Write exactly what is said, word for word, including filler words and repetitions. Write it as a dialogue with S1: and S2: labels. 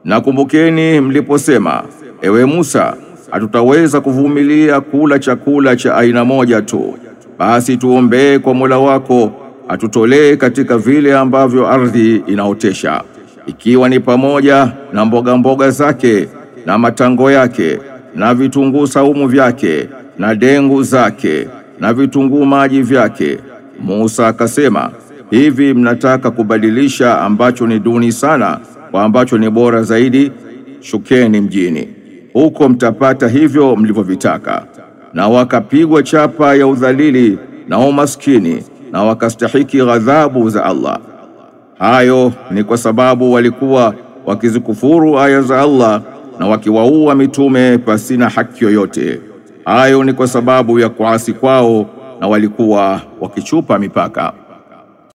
S1: Na kumbukeni mliposema, ewe Musa, hatutaweza kuvumilia kula chakula cha aina moja tu, basi tuombee kwa Mola wako atutolee katika vile ambavyo ardhi inaotesha, ikiwa ni pamoja na mboga mboga zake na matango yake na vitunguu saumu vyake na dengu zake na vitunguu maji vyake. Musa akasema, hivi mnataka kubadilisha ambacho ni duni sana kwa ambacho ni bora zaidi? Shukeni mjini, huko mtapata hivyo mlivyovitaka. Na wakapigwa chapa ya udhalili na umaskini na wakastahiki ghadhabu za Allah. Hayo ni kwa sababu walikuwa wakizikufuru aya za Allah na wakiwaua mitume pasina haki yoyote. Hayo ni kwa sababu ya kuasi kwao na walikuwa wakichupa mipaka.